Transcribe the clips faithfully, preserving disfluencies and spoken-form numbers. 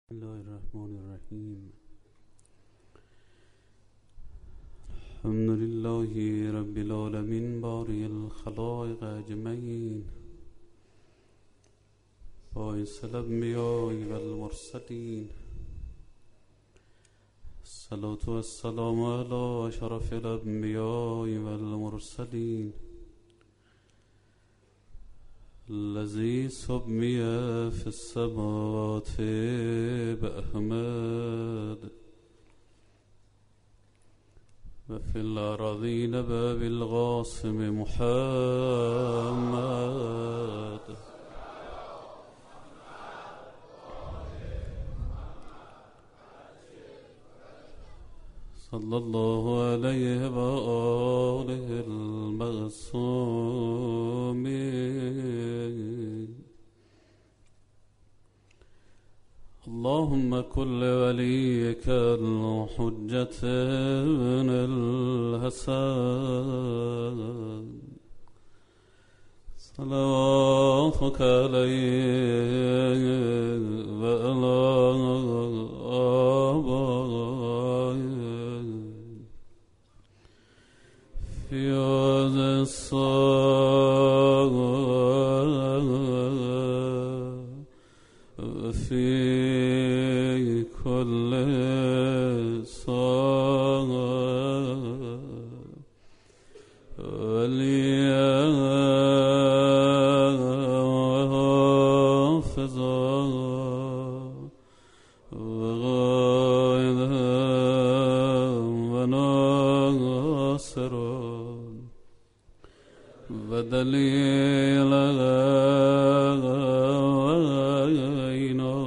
بسم الله الرحمن الرحیم. الحمد لله رب العالمین باری الخلائق اجمعین، باعث الانبیاء والمرسلین. الصلاة والسلام علی اشرف الانبیاء والمرسلین الذي سمي في السماوات بأحمد وفي الأراضين بالقاسم محمد. صلى الله عليه وآله المعصومين. اللهم كل وليك الحجة بن الحسن صلواتك عليه وعلى آبائه في هذا الصلاة وفي كل صلاة وليا وحافظا وغائدا وناصرا ودليلا علينا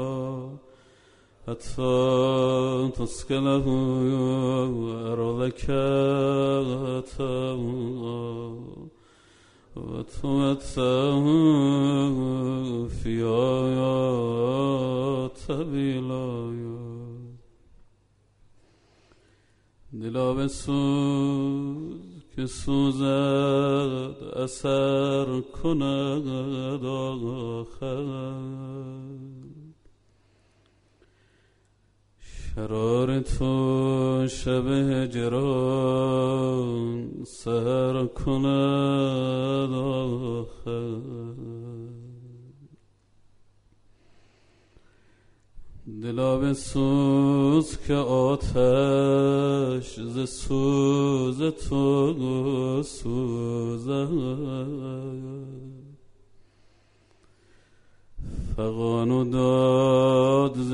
حتى تسكنه أرضك وتمتعه فيها طويلا. دلا بسوز که سوزد اثر کند آخر، شرار تو شب هجران سحر کند آخر. دلا بسوز که آتش ز سوز تو سوزد، فغان و داد ز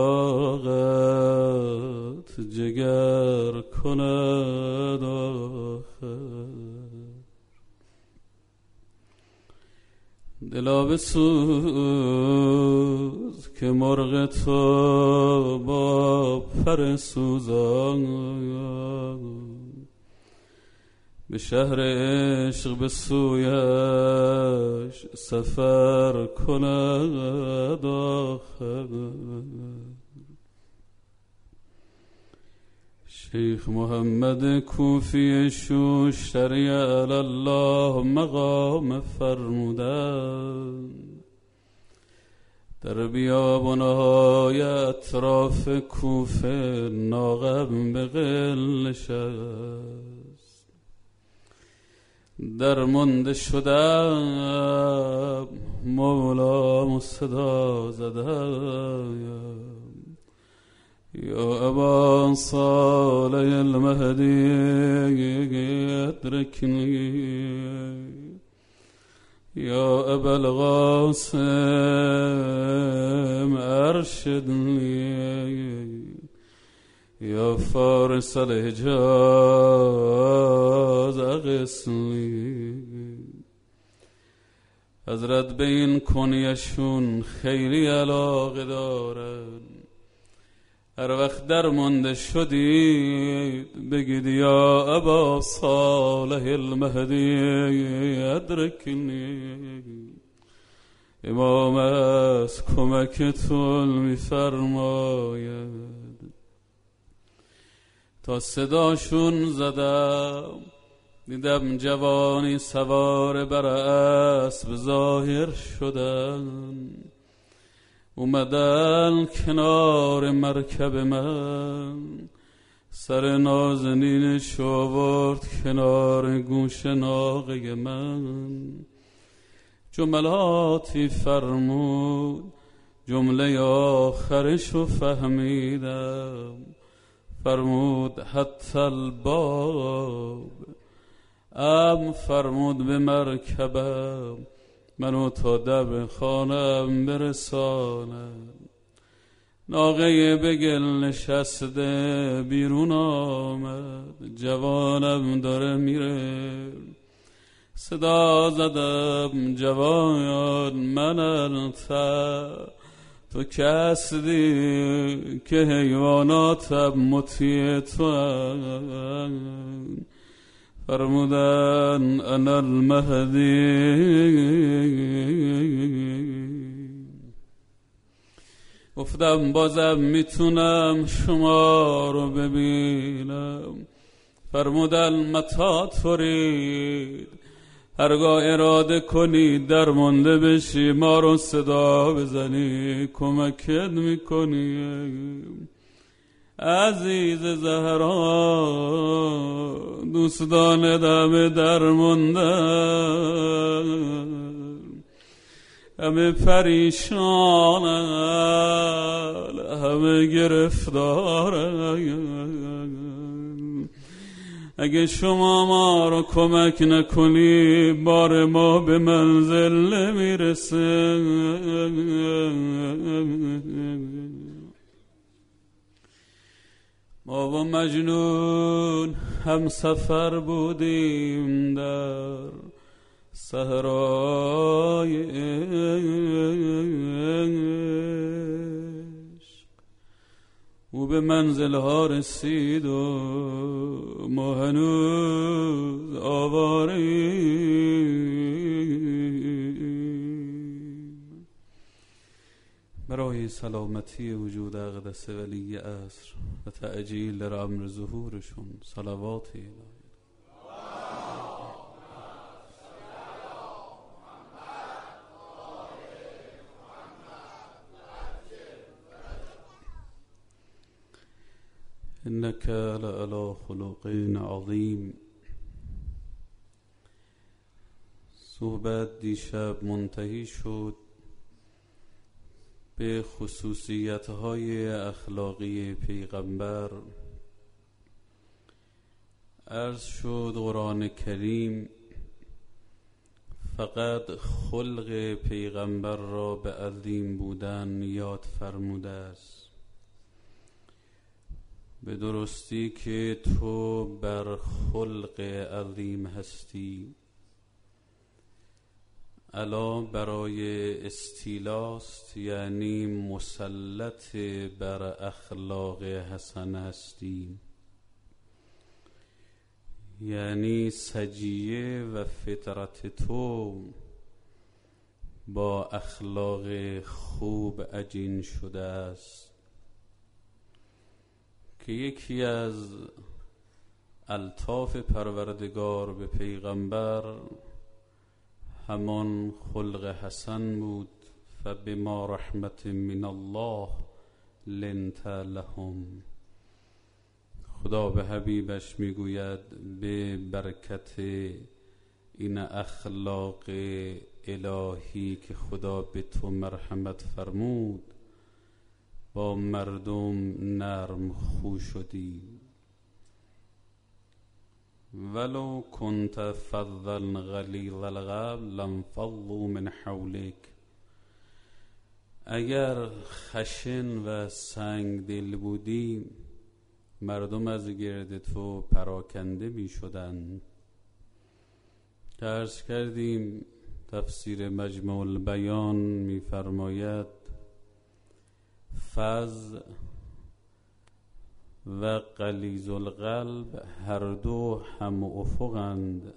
داغت جگر کند آخر. دلا بسوز که مرغ تو با پر سوزان به شهر عشق به سویش سفر کند آخر. شیخ محمد کوفی شوشتری علی الله مقام فرمودن، در بیابانهای اطراف کوفه ناغم به قل نشست. در مانده شدم مولام صدا زدم، یا ابا صالح المهدی ادرکنی، یا ابا القاسم ارشدنی، یا فارس الحجاز اغثنی. حضرت به این کنیشون خیلی علاقه دارن، هر وقت درمانده شدید بگید یا ابا صالح المهدی ادرکنی. امام از کمکتون میفرماید. تا صداشون زدم دیدم جوانی سوار بر اسب ظاهر شدن، اومدن کنار مرکب من، سر نازنینش آورد کنار گوش ناقه من. جملاتی فرمود جمله آخرشو فهمیدم، فرمود حتی الباب، ام فرمود به مرکبم منو تا در خانم برسانم. ناقه بگل نشسته بیرون آمد، جوانم داره میره. صدا زدم جوان من انت، تو کسی که حیواناتم مطیع تو هست. فرمودن انا المهدی. گفتم بازم میتونم شما رو ببینم. فرمودن متا ترید، هرگاه اراده کنی در مونده بشی ما رو صدا بزنی کمکت میکنیم. عزیز زهرا دوستان دم در مندن، همه پریشانن همه گرفتارن. اگه شما ما رو کمک نکنی بار ما به منزل نمیرسه. ما و مجنون هم سفر بودیم در صحرای عشق، او به منزل ها رسید و ما هنوز آواریم. برای سلامتی وجود اقدس ولی عصر و تعجیل در امر ظهورشون صلواتی الهی. انك لعلى خلق عظیم. صحبت دیشب منتهی شد به خصوصیت‌های اخلاقی پیغمبر. عرض شد قرآن کریم فقط خلق پیغمبر را به عظیم بودن یاد فرموده است. به درستی که تو بر خلق عظیم هستی، علا برای استیلاست، یعنی مسلط بر اخلاق حسن هستی، یعنی سجیه و فطرت تو با اخلاق خوب عجین شده است که یکی از الطاف پروردگار به پیغمبر همان خلق حسن بود. فبما رحمت من الله لنت لهم. خدا به حبیبش میگوید به برکت این اخلاق الهی که خدا به تو مرحمت فرمود با مردم نرم خو شدی. ولو كنت فظا غلیظ القلب لانفضوا من حولك. اگر خشن و سنگ دل بودی مردم از گرد تو پراکنده می شدند. درس کردیم تفسیر مجمع البیان می فرماید فظ و غلیظ القلب هر دو هم افقند،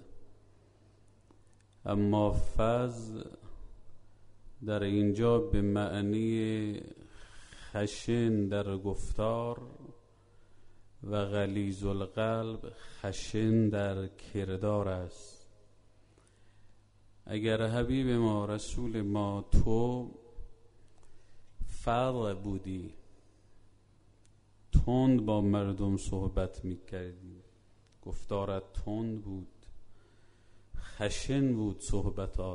اما فظ در اینجا به معنی خشن در گفتار و غلیظ القلب خشن در کردار است. اگر حبیب ما رسول ما تو فرق بودی، تند با مردم صحبت میکردی، گفتارت تند بود، خشن بود صحبتات،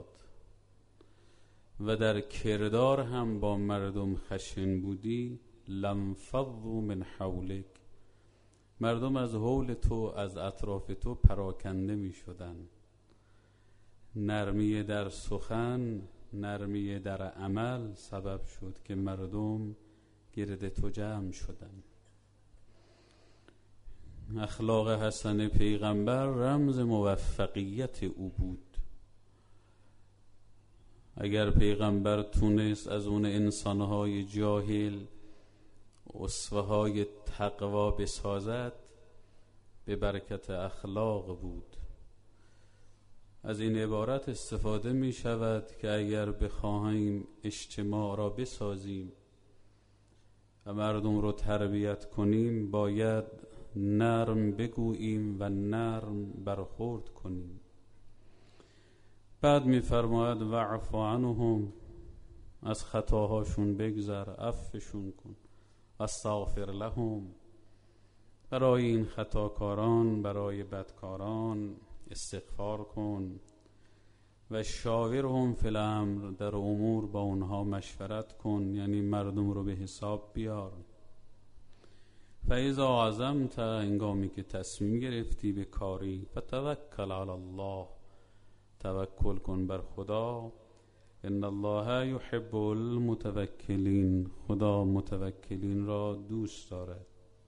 و در کردار هم با مردم خشن بودی. لانفضوا من حولک، مردم از حول تو، از اطراف تو پراکنده می شدن. نرمی در سخن، نرمی در عمل سبب شد که مردم گرد تو جمع شدن. اخلاق حسن پیغمبر رمز موفقیت او بود. اگر پیغمبر تونست از اون انسانهای جاهل اسوه های تقوا بسازد، به برکت اخلاق بود. از این عبارت استفاده می شود که اگر بخواهیم اجتماع را بسازیم و مردم رو تربیت کنیم، باید نرم بگوییم و نرم برخورد کنیم. بعد می فرماید واعف عنهم، از خطاهاشون بگذر، عفوشون کن. استغفر لهم، برای این خطاکاران، برای بدکاران استغفار کن. و شاورهم فی الامر، در امور با اونها مشورت کن، یعنی مردم رو به حساب بیار. فاذا عزمت، انگامی که تصمیم گرفتی به کاری، فتوکل علی الله، توکل کن بر خدا. ان الله یحب المتوکلین، خدا متوکلین را دوست دارد.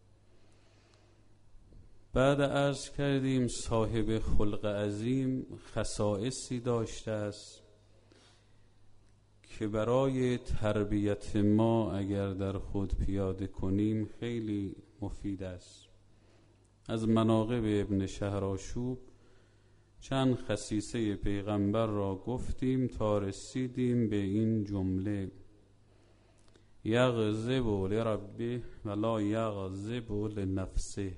بعد عرض کردیم صاحب خلق عظیم خصائصی داشته است که برای تربیت ما اگر در خود پیاده کنیم خیلی مفید است. از مناقب ابن شهرآشوب چند خصیصه پیغمبر را گفتیم تا رسیدیم به این جمله: یغضب لربه ولا یغضب لنفسه.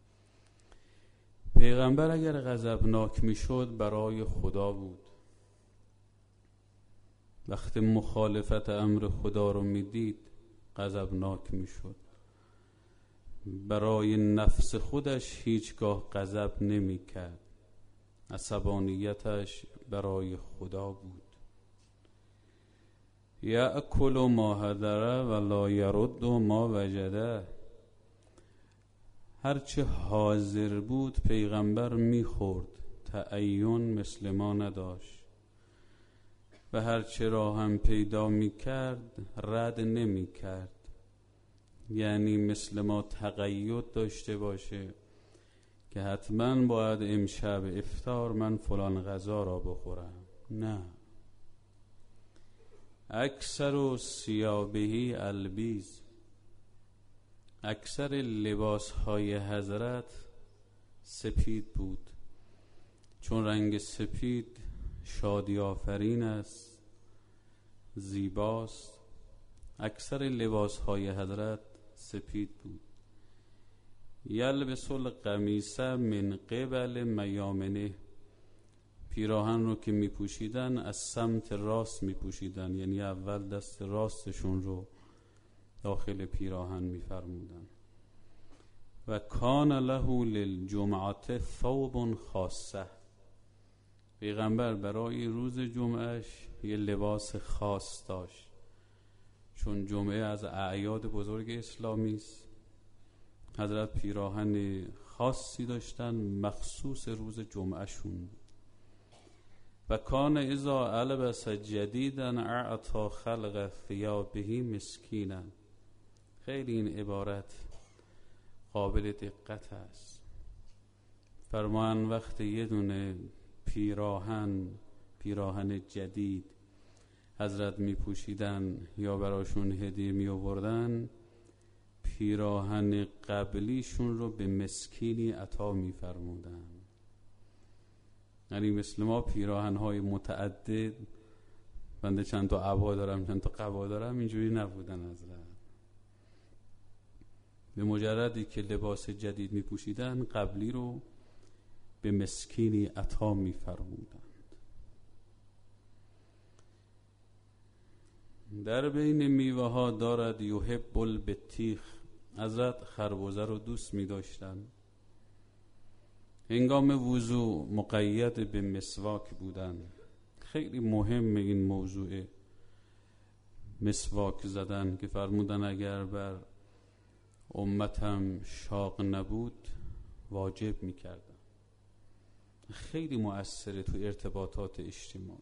پیغمبر اگر غضبناک میشد برای خدا بود. وقتی مخالفت امر خدا رو میدید غضبناک میشد. برای نفس خودش هیچگاه غضب نمیکرد. عصبانیتش برای خدا بود. یأکل ما هدر ولا یرد ما وجده. هرچه حاضر بود پیغمبر میخورد، تعین مثل ما نداشت. و هرچه را هم پیدا میکرد رد نمیکرد. یعنی مثل ما تقید داشته باشه که حتما باید امشب افطار من فلان غذا را بخورم. نه، اکثر ثیابه البیض، اکثر لباس های حضرت سپید بود، چون رنگ سپید شادی آفرین است، زیباست. اکثر لباس های حضرت سپید بود. یلبس القمیص من قبل میامنه، پیراهن رو که می پوشیدن از سمت راست می پوشیدن، یعنی اول دست راستشون رو داخل پیراهن می فرمودن. و کان له للجمعه ثوب خاصه، پیغمبر برای روز جمعهش یه لباس خاص داشت، چون جمعه از اعیاد بزرگ اسلامی است. حضرت پیراهن خاصی داشتن مخصوص روز جمعه شون. و کان اذا البس جدیدا اعطا خلق ثیابه مسکینا. خیلی این عبارت قابل دقت است. فرمان وقتی یه دونه پیراهن پیراهن جدید حضرت می پوشیدن یا براشون هدیه می آوردن، پیراهن قبلیشون رو به مسکینی عطا می فرمودن. یعنی مثل ما پیراهن های متعدد، بنده چند تا عبا دارم چند تا قبا دارم، اینجوری نبودن حضرت. به مجردی که لباس جدید می پوشیدن قبلی رو به مسکینی عطا می فرمودن. در بین میوه ها دارد یحب البطیخ. حضرت خربزه رو دوست می داشتن. هنگام وضو مقید به مسواک بودن. خیلی مهم این موضوع مسواک زدن که فرمودن اگر بر امتم شاق نبود واجب می کردن. خیلی مؤثره تو ارتباطات اجتماعی.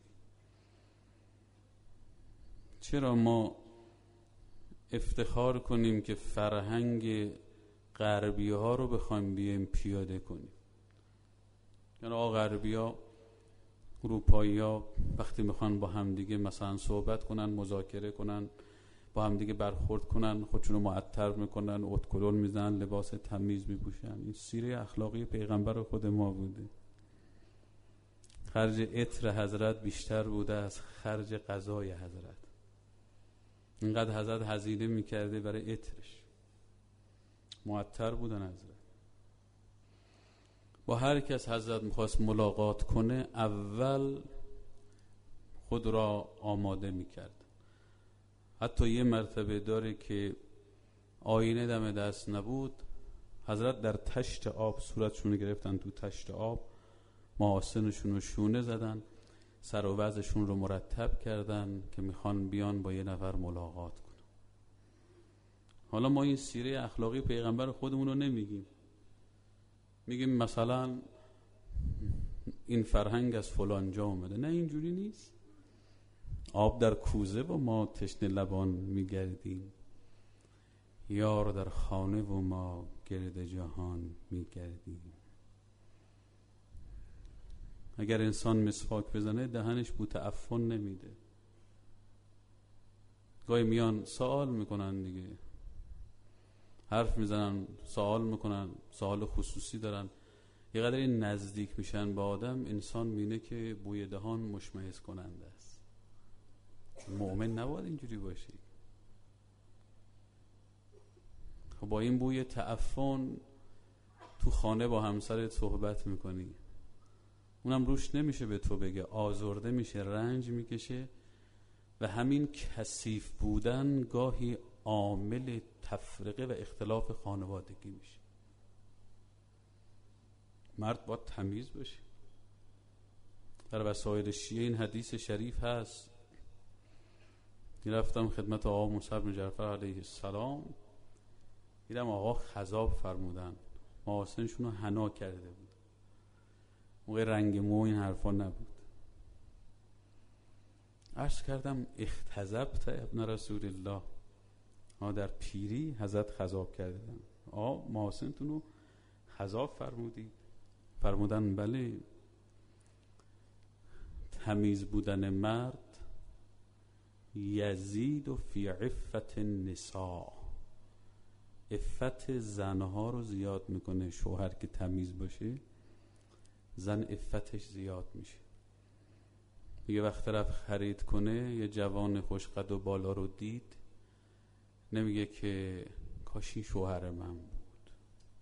چرا ما افتخار کنیم که فرهنگ غربی ها رو بخوایم بیایم پیاده کنیم؟ یعنی آقا غربی ها، اروپایی ها وقتی میخوان با همدیگه مثلا صحبت کنن، مذاکره کنن، با همدیگه برخورد کنن، خودشونو معطر میکنن، اتکلون میزنن، لباس تمیز میپوشن. این سیره اخلاقی پیغمبر خود ما بوده. خرج عطر حضرت بیشتر بوده از خرج غذای حضرت. اینقدر حضرت هزینه میکرده برای عطرش. معطر بودن حضرت. با هر کس حضرت میخواست ملاقات کنه اول خود را آماده میکرد. حتی یه مرتبه داره که آینه دم دست نبود، حضرت در تشت آب صورتشون گرفتن، تو تشت آب محاسنشون رو شونه زدن، سر و وضعشون رو مرتب کردن که میخوان بیان با یه نفر ملاقات کنن. حالا ما این سیره اخلاقی پیغمبر خودمون رو نمیگیم، میگیم مثلا این فرهنگ از فلان جا اومده. نه، اینجوری نیست. آب در کوزه و ما تشنه لبان میگردیم، یار در خانه و ما گرد جهان میگردیم. اگر انسان مسواک بزنه دهنش بو تعفن نمیده. گاهی میان سوال میکنن دیگه، حرف میزنن، سوال میکنن، سوال خصوصی دارن. یه قدری نزدیک میشن با آدم، انسان میینه که بوی دهان مشمئز کننده است. مؤمن نباید اینجوری باشی. خب با این بوی تعفن تو خانه با همسرت صحبت میکنی، اونم روش نمیشه به تو بگه، آزرده میشه، رنج میکشه و همین کثیف بودن گاهی عامل تفرقه و اختلاف خانوادگی میشه. مرد باید تمیز باشه. در وسایل شیعه این حدیث شریف هست. رفتم خدمت آقا موسی بن جعفر علیه السلام، دیدم آقا خضاب فرمودن، محاسنشون رو حنا کرده بود. موقع رنگ مو این حرفا نبود. عرض کردم اختضبت ابن رسول الله، ما در پیری حضرت خضاب کردن، آقا محاسنتون رو خضاب فرمودید؟ فرمودن بله. تمیز بودن مرد یزید و فی عفت النساء، عفت زنها رو زیاد میکنه. شوهر که تمیز باشه زن عفتش زیاد میشه. یه وقت طرف خرید کنه، یه جوان خوشقد و بالا رو دید، نمیگه که کاش این شوهر من بود.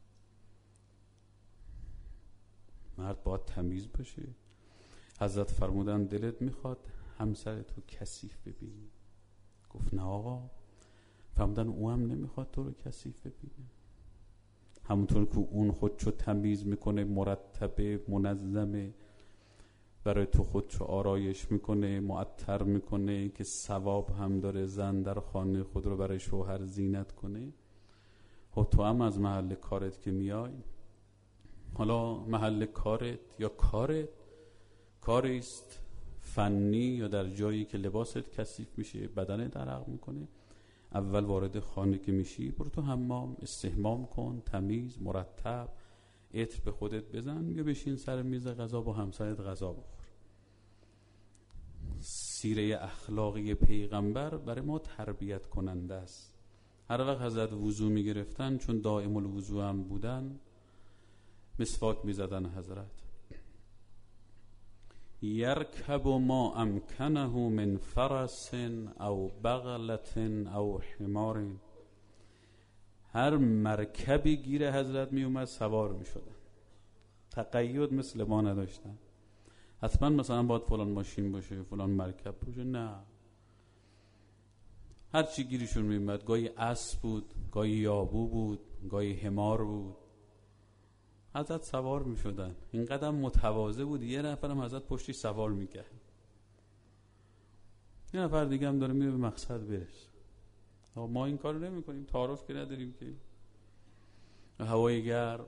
مرد باید تمیز باشه. حضرت فرمودن دلت میخواد همسرتو کثیف ببینی؟ گفت نه آقا. فرمودن او هم نمیخواد تو رو کثیف ببینه. همونطور که اون خودشو تمیز میکنه، مرتبه، منظمه، برای تو خودشو آرایش میکنه، معطر میکنه که ثواب هم داره زن در خانه خود رو برای شوهر زینت کنه. خب تو هم از محل کارت که میای، حالا محل کارت یا کارت کاریست فنی یا در جایی که لباست کثیف میشه، بدنت عرق میکنه، اول وارد خانه که میشی برو تو حمام، استحمام کن، تمیز، مرتب، عطر به خودت بزن، یا بشین سر میز غذا با همسرت غذا بخور. سیره اخلاقی پیغمبر برای ما تربیت کننده است. هر وقت حضرت وضو میگرفتن، چون دائم الوضو هم بودن، مسواک میزدن حضرت. یرکب ما امکنه من فرس او بغلت او حمار، هر مرکبی گیر حضرت می اومد سوار می شدن. تقید مثل ما نداشتن. حتما مثلا باید فلان ماشین باشه، فلان مرکب باشه، نه. هر چی گیرشون میومد، گاهی اسب بود، گاهی یابو بود، گاهی حمار بود، حضرت سوار میشدن. اینقدر متواضع بود، یه نفرم حضرت پشتش سوار میکرد، یه نفر دیگه هم داره میره به مقصد برس. ما این کارو نمی کنیم، تعارف که نداریم که. هوای گرم،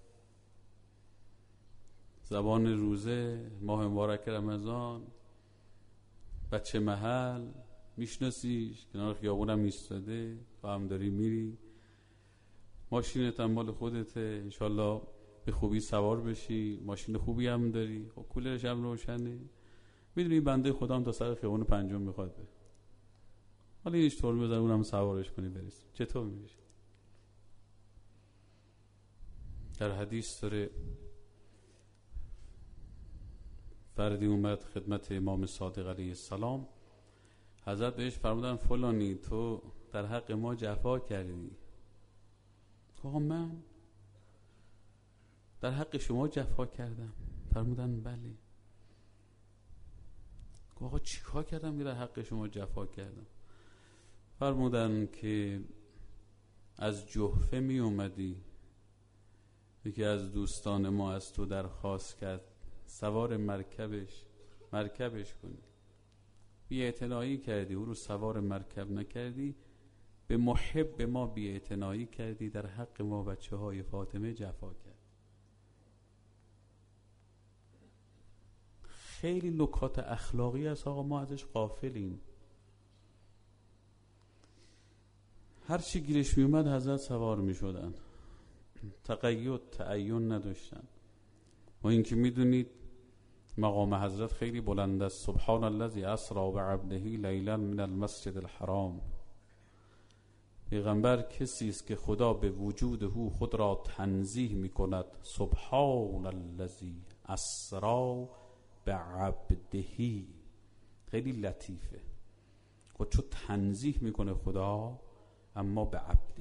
زبان روزه، ماه مبارک رمضان، بچه محل میشناسیش، کنار خیابون هم ایستاده، تو هم داری میری، ماشینت هم مال خودته، انشالله به خوبی سوار بشی، ماشین خوبی هم داری، خب کولرش هم روشنه، میدونی بنده خدا هم تا سر خیابون پنجم میخواد بره، حالا اینش طور بزن اونم سوارش کنی برسی، چطور میشه؟ در حدیث داره فردی اومد خدمت امام صادق علیه السلام، حضرت بهش فرمودن فلانی تو در حق ما جفا کردی. آقا من در حق شما جفا کردم؟ فرمودن بله. آقا چیکار کردم که در حق شما جفا کردم؟ فرمودن که از جحفه می اومدی، یکی از دوستان ما از تو درخواست کرد سوار مرکبش مرکبش کنی، بی‌اعتنایی کردی، او رو سوار مرکب نکردی، به محب ما بی‌اعتنایی کردی، در حق ما بچه های فاطمه جفا کرد. خیلی نکات اخلاقی است آقا، ما ازش غافلیم. هر چی گیرش می اومد حضرت سوار می شدن، تقید تعین نداشتن. و این که میدونید مقام حضرت خیلی بلند است. سبحان الذی اسری بعبده لیلا من المسجد الحرام. پیغمبر کسی است که خدا به وجود او خود را تنزیه می کند. سبحان الذی اسری بعبده، خیلی لطیفه. خود چو تنزیه میکنه خدا، اما به عبده،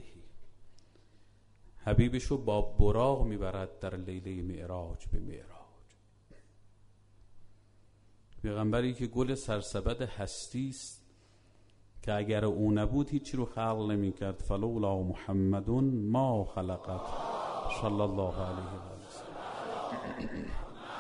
حبیبشو با براق میبرد در لیله معراج به معراج. پیغمبری که گل سرسبد هستی است که اگر او نبود هیچی رو خلق نمی کرد. فلولا محمد ما خلقت صلی الله علیه و آله.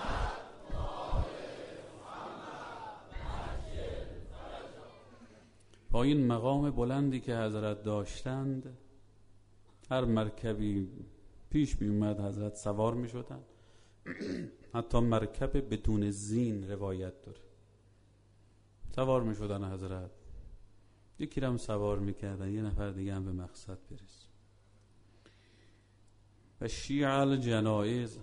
با این مقام بلندی که حضرت داشتند، هر مرکبی پیش می اومد حضرت سوار می شدن. حتی مرکب بدون زین روایت داره، سوار می شدن حضرت، یکی رو هم سوار می کردن، یه نفر دیگه هم به مقصد برس. و شیع الجنائز،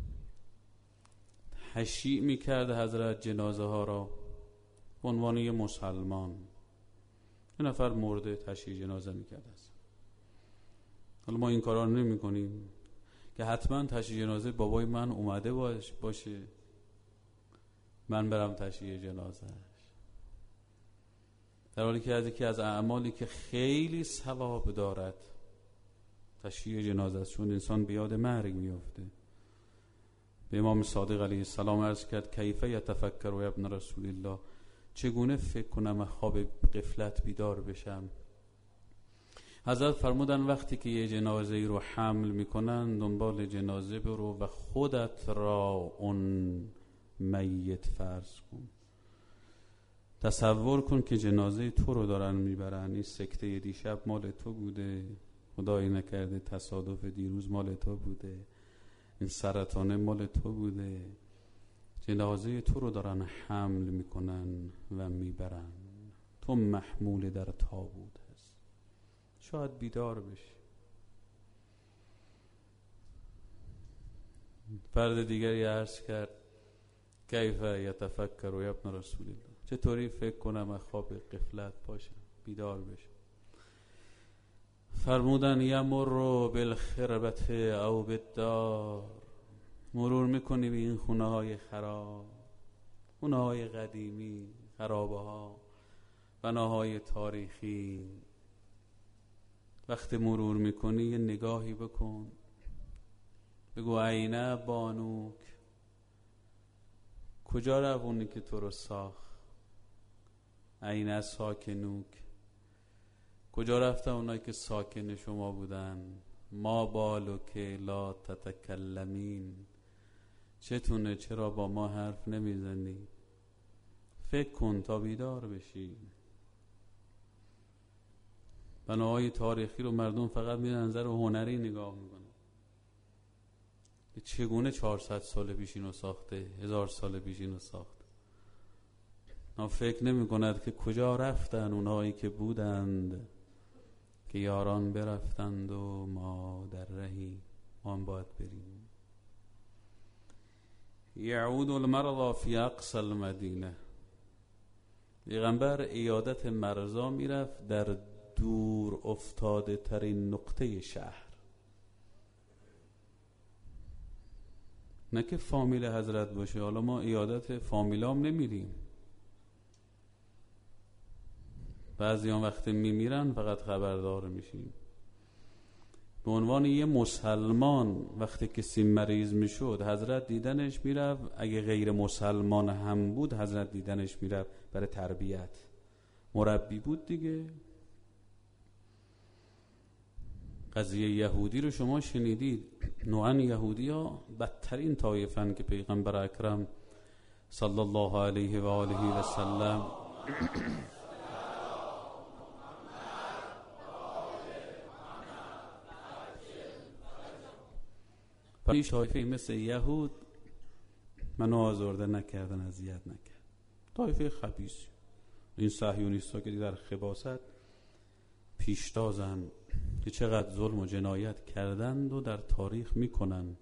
تشییع می کرد حضرت جنازه ها را به عنوان یه مسلمان. یه نفر مرده تشییع جنازه می کرد. حالا ما این کارا رو نمی کنیم که حتما تشییع جنازه بابای من اومده باش باشه من برم تشییع جنازهش، در حالی که از یکی از اعمالی که خیلی ثواب دارد تشییع جنازه است، چون انسان به یاد مرگ میفته. به امام صادق علیه السلام عرض کرد کیف یتفکر و ابن رسول الله، چگونه فکر کنم خواب غفلت بیدار بشم؟ حضرت فرمودن وقتی که یه جنازه ای رو حمل میکنن دنبال جنازه برو و خودت را اون میت فرض کن. تصور کن که جنازه تو رو دارن میبرن. این سکته دیشب مال تو بوده، خدایی نکرده تصادف دیروز مال تو بوده، این سرطانه مال تو بوده، جنازه تو رو دارن حمل میکنن و میبرن، تو محمول در تابوت هست. شاید بیدار بشی. فرد دیگری عرض کرد کیف یتفکر و ابن رسول الله، چطوری فکر کنم از خواب غفلت باشم بیدار بشم؟ فرمودن یمر بالخربت او بالدار، مرور میکنی به این خونه های خراب، خونه های قدیمی، خرابه ها، بناهای تاریخی. وقتی مرور میکنی یه نگاهی بکن، بگو اینه بانوک، کجا روونی که تو رو ساخت؟ اینه ساکنوک، کجا رفتن اونایی که ساکن شما بودن؟ ما بالو که لا تتکلمین، چتونه چرا با ما حرف نمیزنی؟ فکر کن تا بیدار بشی. بناهای تاریخی رو مردم فقط میرن نظر هنری نگاه میکنن. چگونه چهارصد سال پیش اینو ساخته، هزار سال پیش اینو ساخته؟ ما فکر نمی کند که کجا رفتن اونایی که بودند که یاران برفتند و ما در رهی، ما هم باید بریم. یعود المرضى فی اقصى المدینه، پیغمبر عیادت مرضا میرفت در دور افتاده ترین نقطه شهر. نه که فامیل حضرت باشه، حالا ما عیادت فامیلام نمیریم. بعضی هم وقت میمیرن فقط خبردار میشیم. به عنوان یه مسلمان وقتی کسی مریض میشد حضرت دیدنش میرفت. اگه غیر مسلمان هم بود حضرت دیدنش میرفت برای تربیت. مربی بود دیگه. قضیه یهودی رو شما شنیدید. نوعا یهودی ها بدترین طایفن که پیغمبر اکرم صلی الله علیه و آله و سلم این طایفه مثل یهود منو آزرده نکردن، اذیت نکرد. طایفه خبیث، این صهیونیست‌ها که در خباثت پیشتازن که چقدر ظلم و جنایت کردند و در تاریخ میکنن.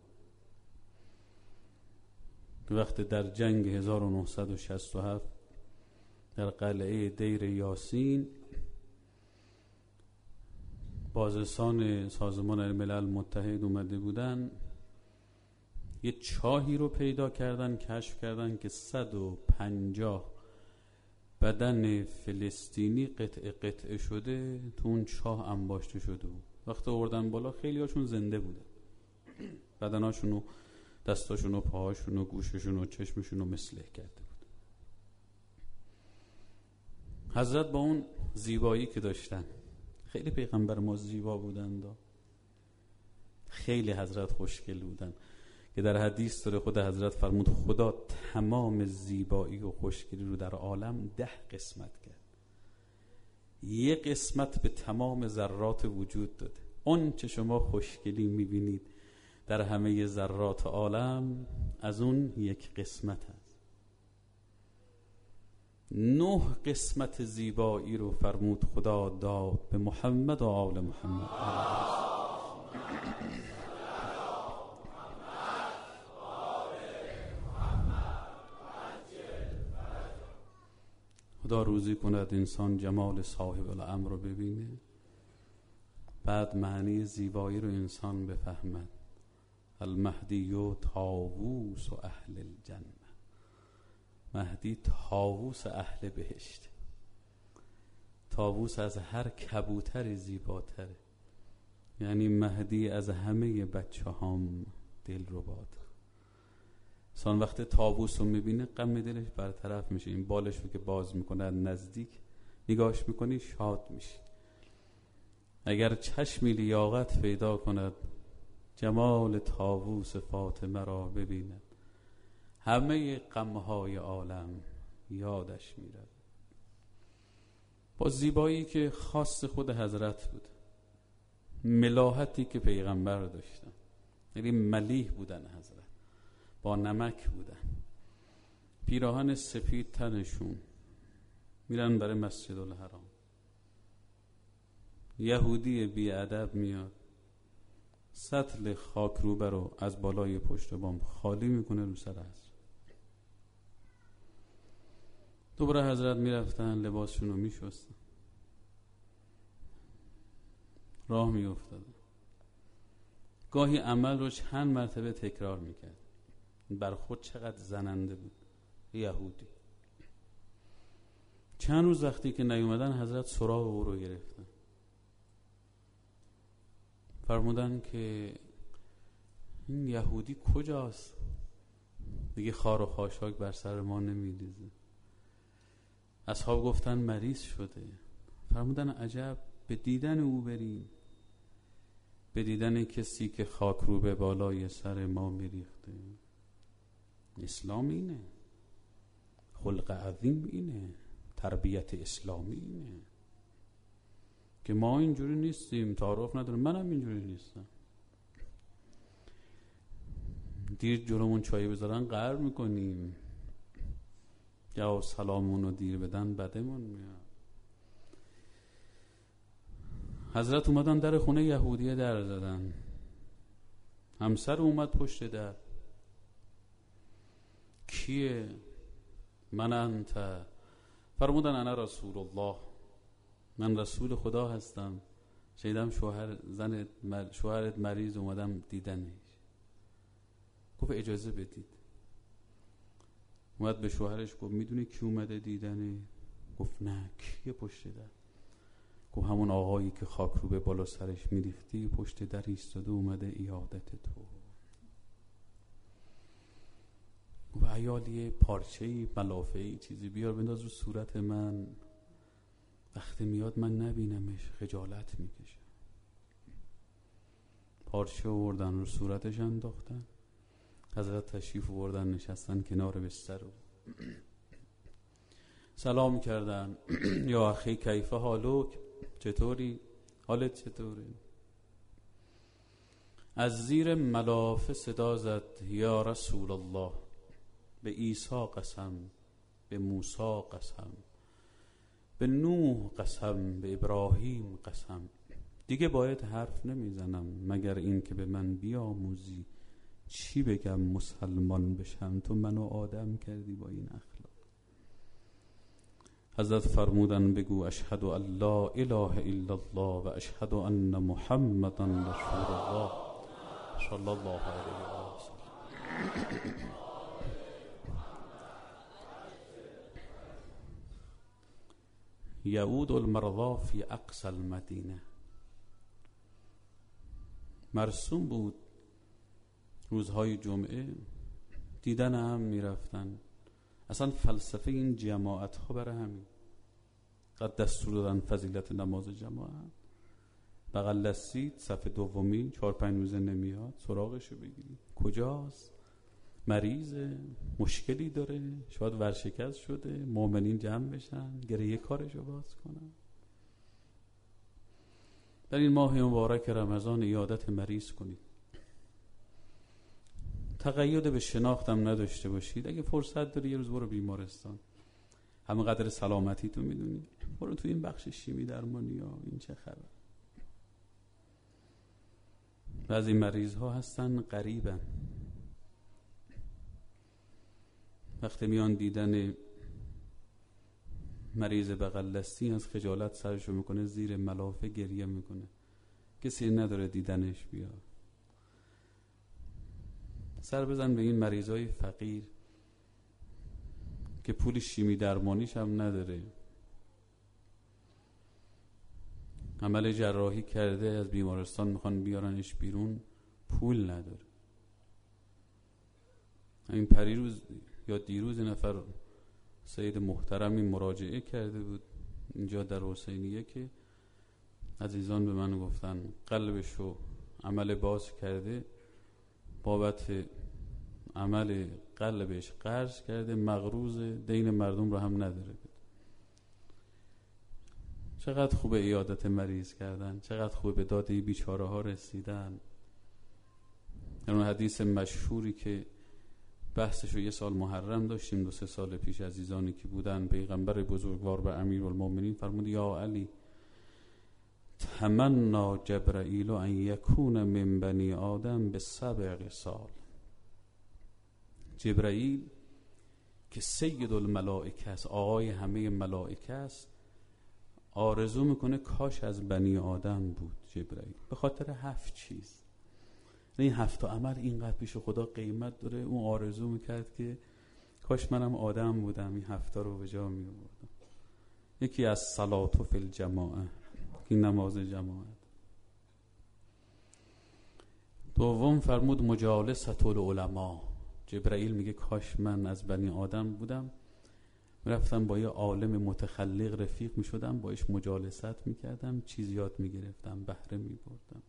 وقتی در جنگ هزار و نهصد و شصت و هفت در قلعه دیر یاسین بازرسان سازمان ملل متحد اومده بودن، یه چاهی رو پیدا کردن، کشف کردن که صد و پنجاه بدن فلسطینی قطع قطع شده تو اون چاه انباشته شده بود. وقتی آوردن بالا خیلی هاشون زنده بودن، بدناشون و دستاشون و پاهاشون و گوششون و چشمشون رو مسلح کرده بود. حضرت با اون زیبایی که داشتن، خیلی پیغمبر ما زیبا بودن دا. خیلی حضرت خوشگل بودن که در حدیث داره خود حضرت فرمود خدا تمام زیبایی و خوشگلی رو در عالم ده قسمت کرد. یه قسمت به تمام ذرات وجود داده. اون چه شما خوشگلی میبینید در همه ذرات عالم از اون یک قسمت هست. نه قسمت زیبایی رو فرمود خدا داد به محمد و آل محمد. خدا روزی کند انسان جمال صاحب الامر رو ببینه، بعد معنی زیبایی رو انسان بفهمد. المهدی و طاووس و اهل الجنه، مهدی طاووس اهل بهشت. طاووس از هر کبوتری زیباتره، یعنی مهدی از همه بچه هم دل رو باد. انسان وقت طاووس رو میبینه غم دلش برطرف میشه. این بالش رو که باز میکنه نزدیک نگاش میکنی شاد میشی. اگر چشمی لیاقت پیدا کند جمال طاووس فاطمه را ببیند، همه غمهای عالم یادش میرود. با زیبایی که خاص خود حضرت بود، ملاحتی که پیغمبر داشتن، یعنی ملیح بودن حضرت، با نمک بودن، پیراهن سفید تنشون، میرن برای مسجد الحرام. یهودی بی ادب میاد سطل خاک روبه رو از بالای پشت بام خالی میکنه رو سر حضرت. دوباره حضرت میرفتن لباسشون رو میشستن، راه میافتادن. گاهی عمل رو چند مرتبه تکرار میکرد. بر خود چقدر زننده بود یهودی. چند روز وقتی که نیومدن حضرت سراغ او رو گرفتن، فرمودن که این یهودی کجاست؟ دیگه خار و خاشاک بر سر ما نمیریزه. اصحاب گفتن مریض شده. فرمودن عجب، به دیدن او بریم، به دیدن کسی که خاک رو به بالای سر ما میریخته. اسلام اینه، خلق عظیم اینه، تربیت اسلامی اینه که ما اینجوری نیستیم، تعارف نداریم. منم اینجوری نیستم. دیر جلومون چای بذارن قهر میکنیم، یا سلامون رو دیر بدن بدمون میاد. حضرت اومدن در خونه یهودیه در زدن، همسر اومد پشت در. کیه؟ من انت. فرمودن انا رسول الله، من رسول خدا هستم. شنیدم شوهر زن شوهرت مریض، اومدم دیدنش. گفت اجازه بدید. اومد به شوهرش گفت میدونی کی اومده دیدنه؟ گفت نه. کیه پشت در؟ گفت همون آقایی که خاک رو به بالا سرش میریختی پشت در ایستاده، اومده ایادت تو. گفت عیالی پارچه‌ای ملافه‌ای چیزی بیار بنداز رو صورت من، وقتی میاد من نبینمش خجالت میکشه. پارچه آوردن رو صورتش انداختن. حضرت تشریف آوردن نشستن کنار بستر رو سلام کردن. یا اخی کیف حالک، چطوری؟ حالت چطوره؟ از زیر ملافه صدا زد یا رسول الله، به عیسی قسم، به موسی قسم، به نوح قسم، به ابراهیم قسم، دیگه باید حرف نمیزنم مگر این که به من بیاموزی چی بگم مسلمان بشم. تو منو آدم کردی با این اخلاق. حضرت فرمودن بگو اشهد ان لا اله الا الله و اشهد ان محمدا رسول الله صلی الله علیه و سلم. یعود المرضى فی اقصى المدینه. مرسوم بود روزهای جمعه دیدن هم میرفتن. اصلا فلسفه این جماعت ها برای همین قد دستور دادن فضیلت نماز جماعت. بغل دستید صف دومی چهار پنج روزه نمیاد، سراغشو بگیرید. کجاست؟ مریضه، مشکلی داره، شاید ورشکست شده. مؤمنین جمع بشن، گریه کارشو باز کنن. در این ماه مبارک رمضان عیادت مریض کنید. تقید به شناختم نداشته باشید. اگه فرصت داری یه روز برو بیمارستان، همه قدر سلامتی تو میدونی، برو تو این بخش شیمی درمانی ها. این چه خبر؟ بعضی مریض ها هستن غریبن، وقتی میان دیدن مریض بغل دستی از خجالت سرشو میکنه زیر ملافه گریه میکنه، کسی نداره دیدنش بیاد. سر بزن به این مریضای فقیر که پول شیمی درمانیش هم نداره، عمل جراحی کرده از بیمارستان میخوان بیارنش بیرون، پول نداره. این پریروز یا دیروز نفر سید محترمی مراجعه کرده بود اینجا در حسینیه که عزیزان به من گفتن قلبشو عمل باز کرده، بابت عمل قلبش قرض کرده، مقروض، دین مردم رو هم نداره. چقدر خوبه عیادت مریض کردن، چقدر خوبه به داد این بیچاره ها رسیدن. اون حدیث مشهوری که بحثش رو یه سال محرم داشتیم، دو سه سال پیش، عزیزانی که بودن، پیغمبر بزرگوار به امیرالمومنین فرمود یا علی تمنا جبرائیل ان یکون من بنی آدم به سبع سال. جبرائیل که سید الملائکه است، آقای همه ملائکه است، آرزو میکنه کاش از بنی آدم بود جبرائیل، به خاطر هفت چیز. این هفت عمل اینقدر پیش خدا قیمت داره. اون آرزو میکرد که کاش منم آدم بودم، این هفتا رو به جا می آوردم. یکی از صلات فی الجماعه، این نماز جماعت. دوم فرمود مجالست العلماء. جبرائیل میگه کاش من از بنی آدم بودم میرفتم با یه عالم متخلق رفیق میشدم، باش مجالست میکردم، چیز یاد میگرفتم، بهره میبردم.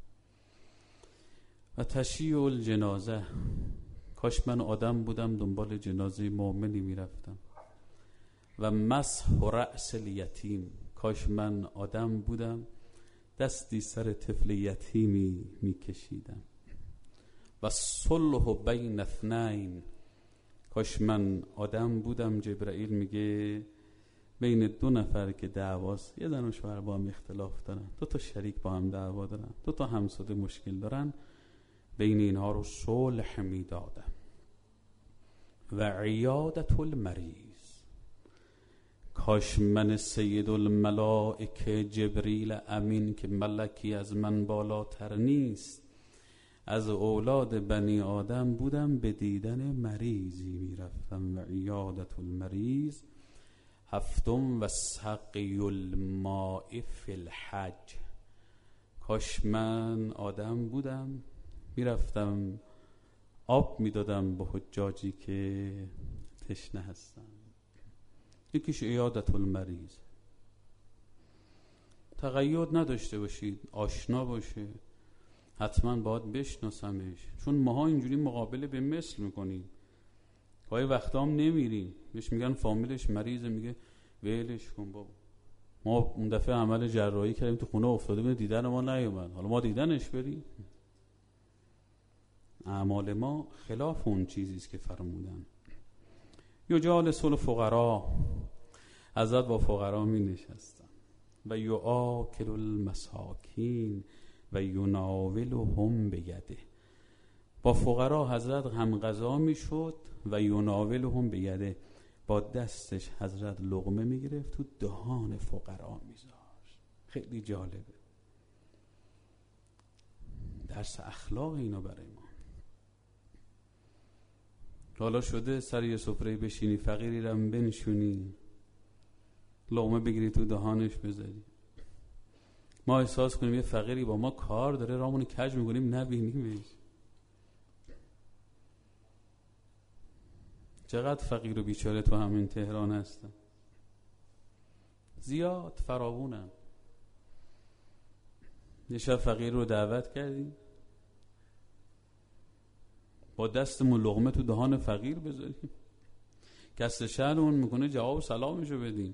و تشییع الجنازه، کاش من آدم بودم دنبال جنازه مؤمنی میرفتم. و مسح رأس الیتیم، کاش من آدم بودم دستی سر طفل یتیمی میکشیدم. و صلح بین اثنین، کاش من آدم بودم، جبرائیل میگه بین دو نفر که دعواست، یه زن و شوهر با هم اختلاف دارن، دو تا شریک با هم دعوا دارن، دو تا همساده مشکل دارن، بین اینها رو صلح میدادم. و عیادت المریض، کاش من سید الملائکه جبریل امین که ملکی از من بالاتر نیست، از اولاد بنی آدم بودم، به دیدن مریضی میرفتم. و عیادت المریض. هفتم و سقی الماء فی الحج، کاش من آدم بودم میرفتم آب میدادم به حجاجی که تشنه هستن. یکیش عیادت المریض. تقید نداشته باشید، آشنا باشه، حتما باید بشناسمش، چون ماها اینجوری مقابله به مثل میکنیم. گاهی وقتا هم نمیریم، بهش میگن فامیلش مریضه، میگه ویلش کن بابا، ما اون دفعه عمل جراحی کردیم تو خونه افتاده بود، دیدن ما نیومد، حالا ما دیدنش بریم؟ اعمال ما خلاف اون چیزیست که فرمودن. یجالس الفقرا، حضرت با فقرا می نشستن. و یؤکل المساکین و یناولهم بیده، با فقرا حضرت هم غذا می شد. و یناولهم بیده، با دستش حضرت لقمه می گرفت تو دهان فقرا می زاشت. خیلی جالبه، درس اخلاق اینا برای ما. حالا شده سر یه سفره بشینی، فقیری رم بنشونی، لقمه بگیری تو دهانش بذاری. ما احساس کنیم یه فقیری با ما کار داره، رامون کج میکنیم نبینیمش. چقدر فقیر و بیچاره تو همین تهران هستن، زیاد فراوونن. یه شب فقیر رو دعوت کردیم، با دستمون لقمه تو دهان فقیر بذاریم، کس شهرمون میکنه جواب سلامشو بدیم.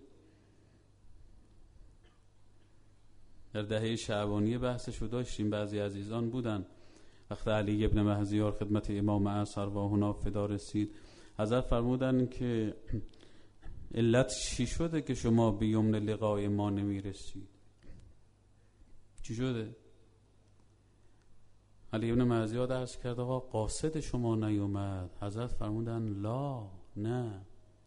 در دهه شعبانی بحثشو داشتیم، بعضی عزیزان بودن وقت علی ابن مهزیار خدمت امام اعصر و هنا فدا رسید، حضرت فرمودن که علت چی شده که شما به یمن لقای ما نمیرسید؟ چی شده؟ علی ابن مهزیار عرض کرد آقا قاصد شما نیومد. حضرت فرمودن لا، نه،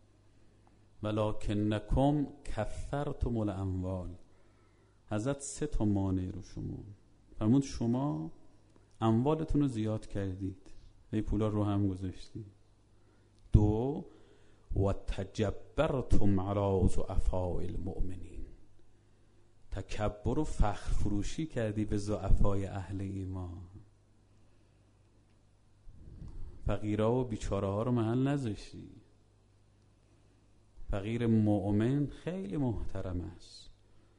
ولکنکم کثرتم الاموال. حضرت سه تا مانع رو شما فرمود، شما اموالتون رو زیاد کردید، این پولا رو هم گذاشتید. دو، و تجبرتم علی ضعفاء المؤمنین، تکبر و فخر فروشی کردی به ضعفای اهل ایمان. فقیرها و بیچاره ها رو محل نذاشتی. فقیر مؤمن خیلی محترم است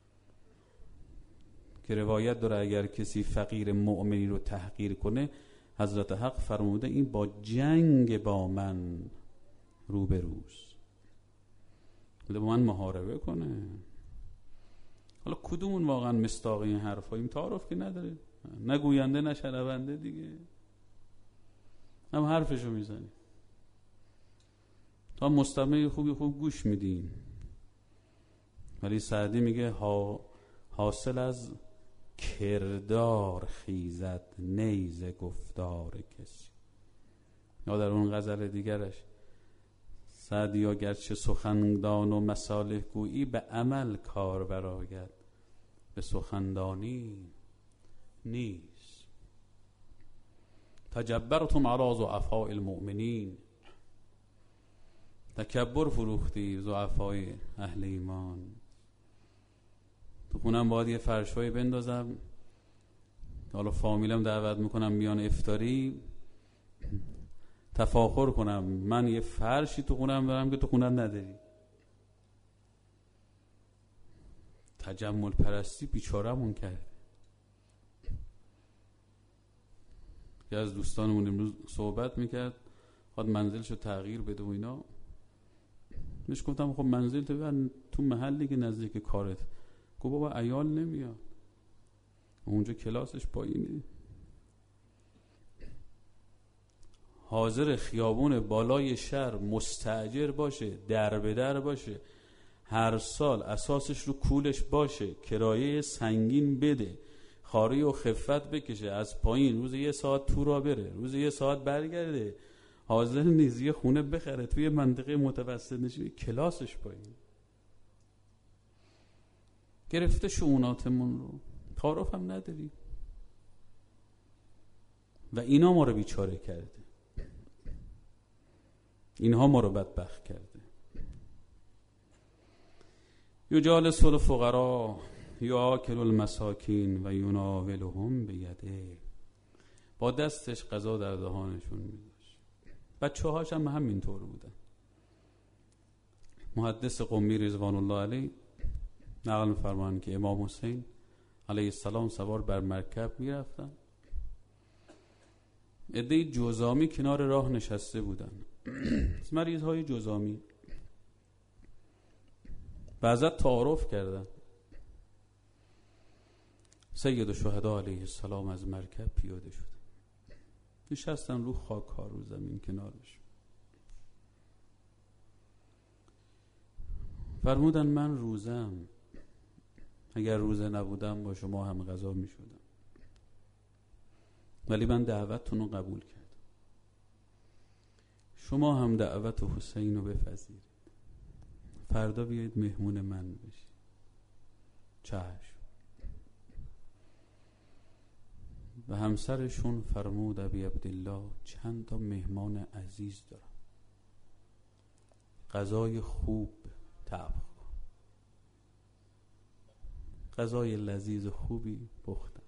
که روایت داره اگر کسی فقیر مؤمنی رو تحقیر کنه، حضرت حق فرموده این با جنگ با من روبروست، با من محاربه کنه. حالا کدومون واقعا مصداق این حرفا؟ این تعارف که نداره، نگوینده نشنونده دیگه، هم حرفشو میزنی تا مستمع خوبی خوب گوش میدین. ولی سعدی میگه ها حاصل از کردار خیزد نیز گفتار کسی. یا در اون غزل دیگرش سعدی ها گرچه سخندان و مصالح گویی به عمل کار برآید، به سخندانی نیست. تجبرتم علی ضعفاء المؤمنین، تکبر فروختی ضعفای اهل ایمان. تو خونم باید یه فرشوی بندازم، حالا فامیلم دعوت میکنم میان افطاری، تفاخر کنم من یه فرشی تو خونم دارم که تو خونم نداری. تجمل پرستی بیچاره‌مون کرد. که از دوستانمون امروز صحبت میکرد خواهد منزلشو تغییر بده و اینا. مش گفتم خب منزل تو ببر تو محلی که نزدیک کارت. گفت بابا عیال نمیاد، اونجا کلاسش پایینه. حاضر خیابون بالای شهر مستاجر باشه، در به در باشه، هر سال اساسش رو کولش باشه، کرایه سنگین بده، خاری و خفت بکشه، از پایین روز یه ساعت تو را بره، روز یه ساعت برگرده، حاضر نیست یه خونه بخره توی منطقه متوسط نشینی، کلاسش پایین. گرفته شؤوناتمون رو، تعارف هم نداری و اینا ما رو بیچاره کرده، اینها ما رو بدبخت کرده. یجالس الفقراء یاکل المساکین و یناولهم بیده. با دستش غذا در دهانشون میذاشت. بچه هاش هم همینطور بودن. محدث قمی رضوان الله علیه نقل می‌فرمایند که امام حسین علیه السلام سوار بر مرکب میرفتن، عده جزامی کنار راه نشسته بودن، مریض های جزامی. بعضا تعارف کردن. سید الشهدا علیه السلام از مرکب پیاده شد، نشستن رو خاک ها رو زمین کنارش. فرمودن من روزم، اگر روزه نبودم با شما هم غذا می شدم، ولی من دعوتتون رو قبول کردم. شما هم دعوت حسین رو بپذیرید، فردا بیایید مهمون من بشید. چشم. و همسرشون فرمود ابی عبدالله چند تا مهمان عزیز دارم، غذای خوب طبخ کن. غذای لذیذ خوبی پختن.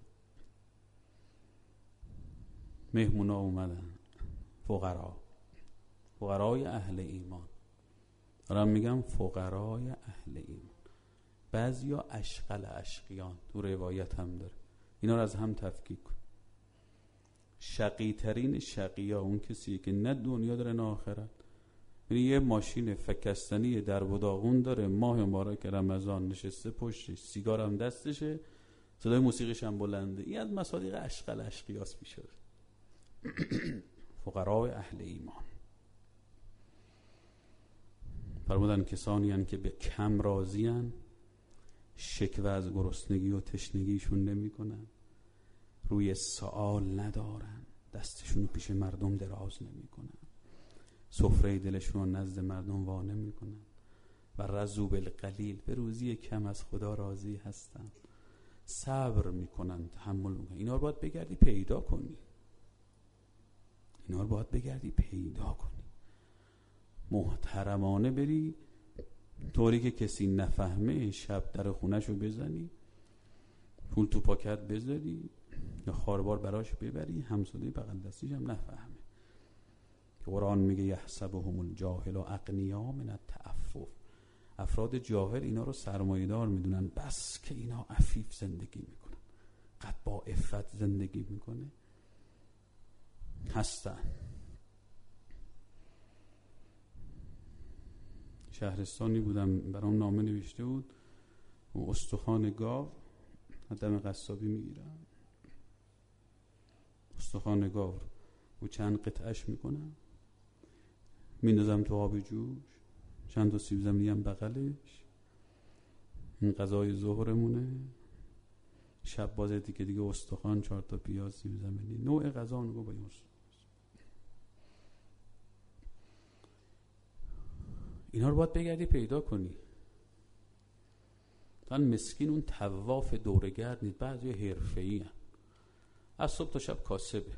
مهمونا اومدن، فقرا، فقرای اهل ایمان. دارم میگم فقرای اهل ایمان. بعضیا اشقل اشقیان، تو روایت هم داره. اینا رو از هم تفکیک کن. شقی ترین شقیا اون کسیه که نه دنیا داره نه آخرت. یعنی یه ماشین فکستنی در و داغون داره، ماه مبارک رمضان نشسته پشتش، سیگار هم دستشه، صدای موسیقیش هم بلنده. این از مصادیق اشقل اشقیاس میشه. فقرای اهل ایمان. فرمودن کسانی هن که به کم راضی هن، شکوه از گرسنگی و تشنگیشون نمی کنن، روی سؤال ندارن، دستشون رو پیش مردم دراز نمی کنن، سفره دلشون رو نزد مردم وا نمی کنن و رضوا بالقلیل، به روزی کم از خدا راضی هستن، صبر می کنن، تحمل می کنن. اینا رو باید بگردی پیدا کنی، اینا رو باید بگردی پیدا کنی، محترمانه بری، طوری که کسی نفهمه، شب در خونش رو بزنی، پول تو پاکت بذاری یا خاربار براش ببری، همسایه بغل دستیش هم نفهمه. قرآن میگه یحسبهم الجاهل اغنیا من التعفف. افراد جاهل اینا رو سرمایه‌دار میدونن، بس که اینا عفیف زندگی میکنن، قد با عفت زندگی میکنه هستن. شهرستانی بودم، برام نامه نوشته بود و استخوان گاو دم قصابی میگیرم، استخوان گاو رو چند قطعش میکنم، میندازم تو آب جوش، چند تا سیب زمینی هم بغلش، این غذای ظهرمونه. شب باز دیگه دیگه استخوان، چهار تا پیاز، سیب زمینی، نوع غذا اونو با این استخوان. اینا رو باید بگردی پیدا کنی. من مسکین اون طواف دورگرد نیست، بعضی حرفه‌ای هستن، از صبح تا شب کاسبه،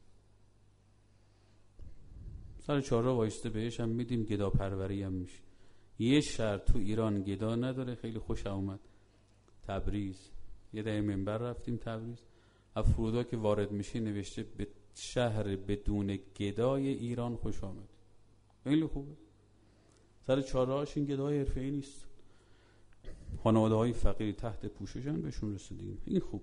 سر چهارراه وایسته بهش هم میدیم، گدا پروری هم میشه. یه شهر تو ایران گدا نداره، خیلی خوش اومد. تبریز، یه دقیقه منبر رفتیم تبریز، از فرودا که وارد میشه نوشته به شهر بدون گدای ایران خوش آمد. خیلی خوبه. سر چهارراهش این گدای حرفه‌ای نیست. خانواده های فقیری تحت پوششن بهشون رسیدیم، این خوب.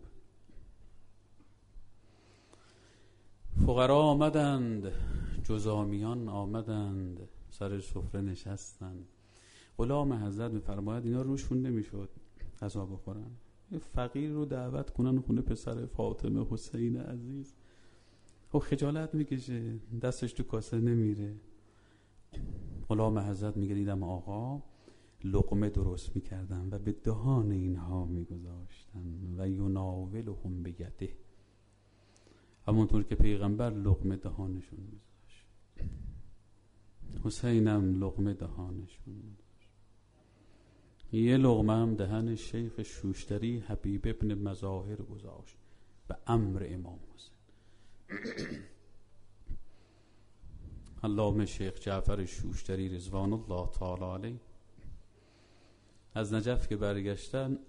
فقرا آمدند، جزامیان آمدند، سر سفره نشستند. غلام حضرت میفرماید اینا روشون نمیشد غذا بخورن، فقیر رو دعوت کنن خونه پسر فاطمه حسین عزیز، خب خجالت میکشه، دستش تو کاسه نمیره. غلام حضرت میگه دیدم آقا لقمه درست میکردن و به دهان اینها میگذاشتن و یناولهم بیده، همونطور که پیغمبر لقمه دهانشون میذاشت، حسینم لقمه دهانشون میذاشت. یه لقمه هم دهن شیخ شوشتری حبیب ابن مظاهر گذاشت به امر امام حسین. علامه شیخ جعفر شوشتری رضوان الله تعالی علیه از نجف که برگشتن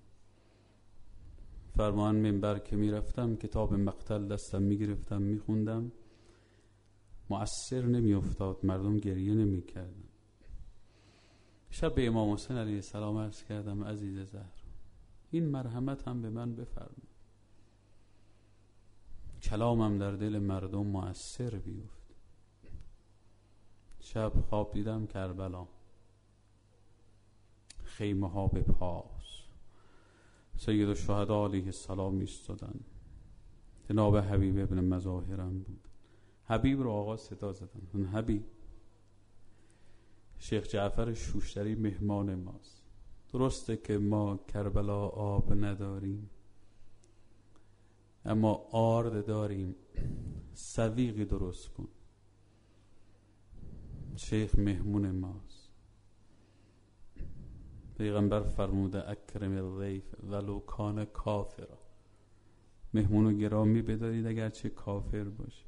فرمان منبر که میرفتم کتاب مقتل دستم میگرفتم میخوندم، مؤثر نمیافتاد، مردم گریه نمیکردن. شب به امام حسین علیه السلام عرض کردم عزیز زهر این مرحمت هم به من بفرما، کلامم در دل مردم مؤثر بیفت. شب خواب دیدم کربلا، خیمه ها به پاس، سید الشهدا علیه السلام ایستادن، جناب حبیب ابن مظاهرم بود. حبیب رو آقا صدا زدن، حبیب شیخ جعفر شوشتری مهمان ماست، درسته که ما کربلا آب نداریم اما آرد داریم، سویقی درست کن، شیخ مهمون ماست. پیغمبر فرموده اکرم الضیف ولو کان کافرا، مهمونو گرامی بدارید اگرچه کافر باشه.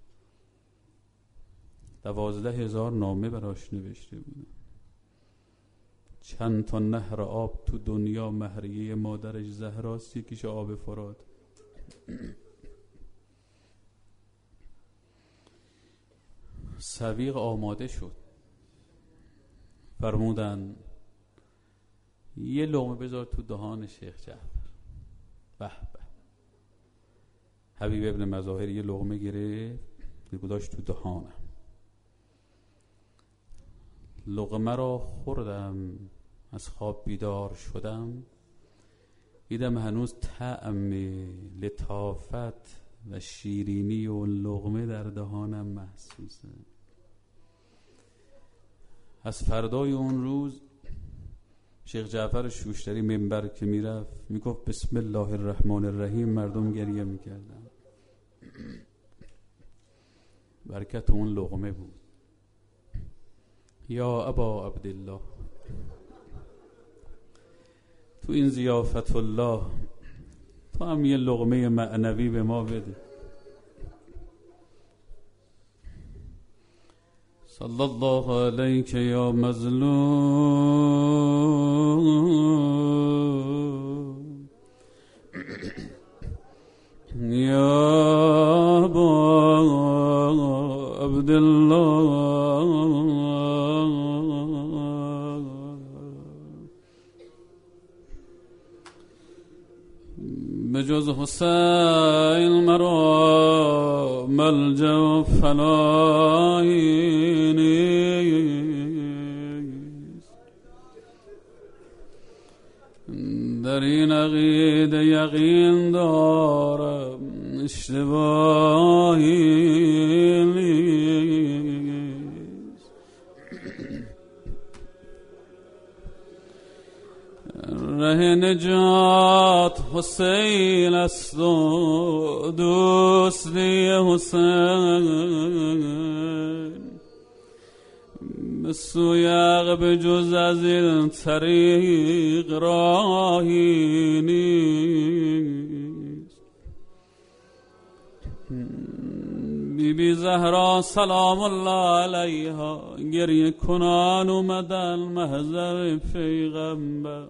دوازده هزار نامه براش نوشته بودن. چند تا نهر آب تو دنیا مهریه مادرش زهراست، یکیش آب فرات. سویق آماده شد، فرمودن یه لقمه بذار تو دهان شیخ جعفر. به به، حبیب ابن مظاهر یه لقمه گرفت گذاشت تو دهانم، لقمه را خوردم، از خواب بیدار شدم، دیدم هنوز طعم لطافت و شیرینی و لقمه در دهانم محسوسه. از فردای اون روز شیخ جعفر شوشتری منبر که میرفت میگفت بسم الله الرحمن الرحیم، مردم گریه میکردن، برکت اون لقمه بود. یا ابا عبدالله تو این ضیافت الله تو هم یه لقمه معنوی به ما بده. صلی الله علیک یا مظلوم یا ابا عبدالله بجز حسین مرا ملجا و فنایی نیست، در این عقیده یقین دارم اشتباهی نیست. ره نجات حسین است و دوستی حسین، به سوی عقب جز از این طریق راهی نیست. بی بی زهرا سلام الله علیها گریه کنان اومدن محضر پیغمبر.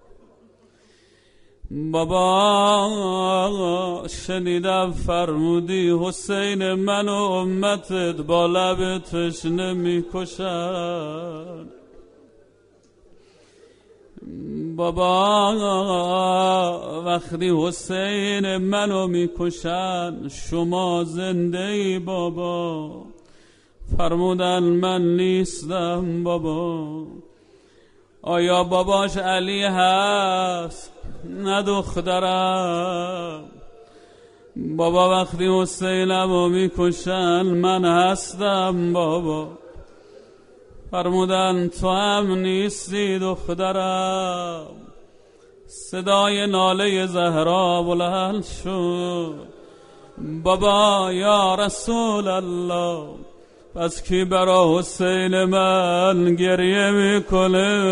بابا شنیدم فرمودی حسین من و امتت با لب تشنه میکشن، بابا وقتی حسین منو میکشن شما زنده ای بابا؟ فرمودن من نیستم بابا. آیا باباش علی هست؟ نه دخترم. بابا وقتی حسینمو میکشن من هستم بابا. فرمودن تو هم نیستی دخترم. صدای ناله زهرا بلند شد. بابا یا رسول الله، پس کی برا حسین من گریه میکنه؟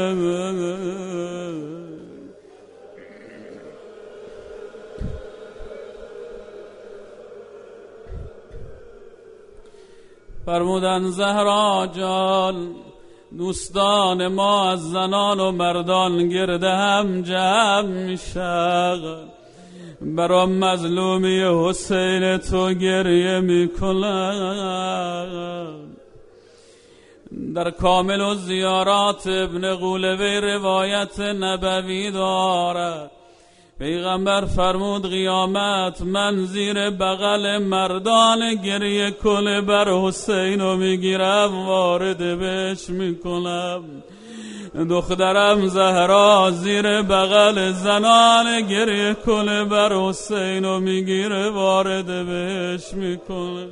فرمودن زهرا جان، دوستان ما از زنان و مردان گرده هم جمع میشن، برا مظلومی حسین تو گریه میکنن. در کامل و زیارات ابن قولوی روایت نبوی دارد، پیغمبر فرمود قیامت من زیر بغل مردان گریه کنه بر حسین رو میگیرم وارد بهش میکنم. دخترم زهرا زیر بغل زنان گریه کنه بر حسین رو میگیره وارد بهش میکنه.